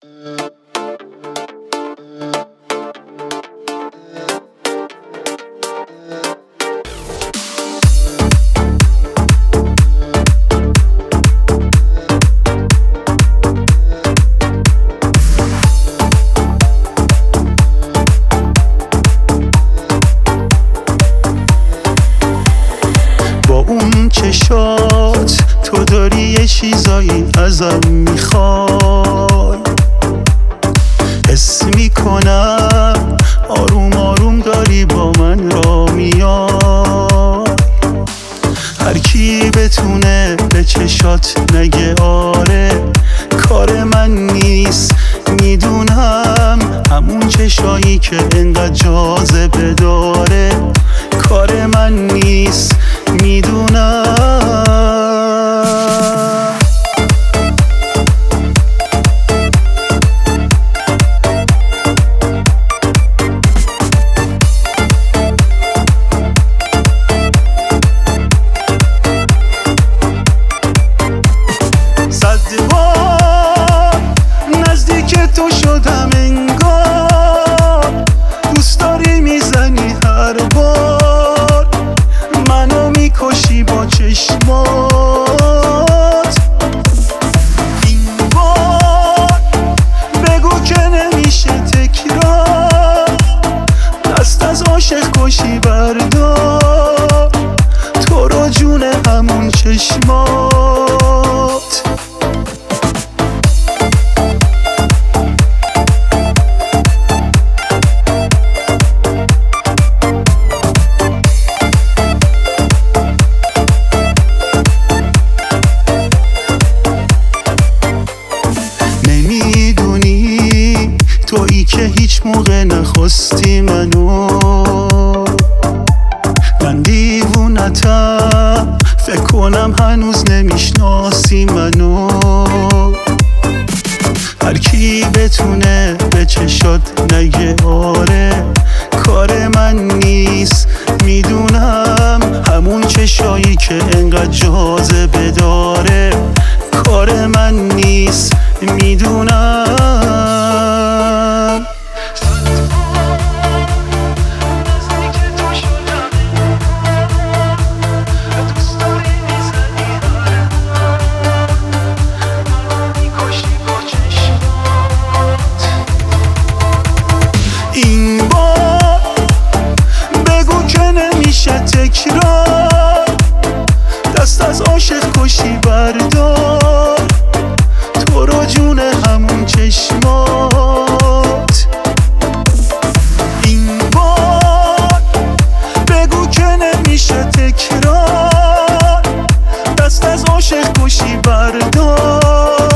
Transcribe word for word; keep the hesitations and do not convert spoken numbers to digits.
چشات تو داری یه چیزایی ازم میخوای، حس میکنم آروم آروم داری با من را میای. هر کی بتونه به چشات نگه آره کار من نیست، میدونم همون چشایی که انقدر جاذبه داره کار من نیست، میدونم. صد بار نزدیک تو شدم انگار، دوست داری میزنی هر بار منو میکشی با چشمات. این بار بگو که نمیشه تکرار، دست از عاشق کشی بردار تو رو جون همون چشمات. نمیدونی تویی که هیچ موقع نخواستی منو، من دیوونتم فکر کنم هنوز نمیشناسی منو. هر کی بتونه به چشات نگه آره کار من نیست، میدونم همون چشایی که انقدر جاذبه داره کار من نیست، میدونم. این بار بگو که نمیشه تکرار، دست از عاشق کشی بردار تو رو جون همون چشمات. این بار بگو که نمیشه تکرار، دست از عاشق کشی بردار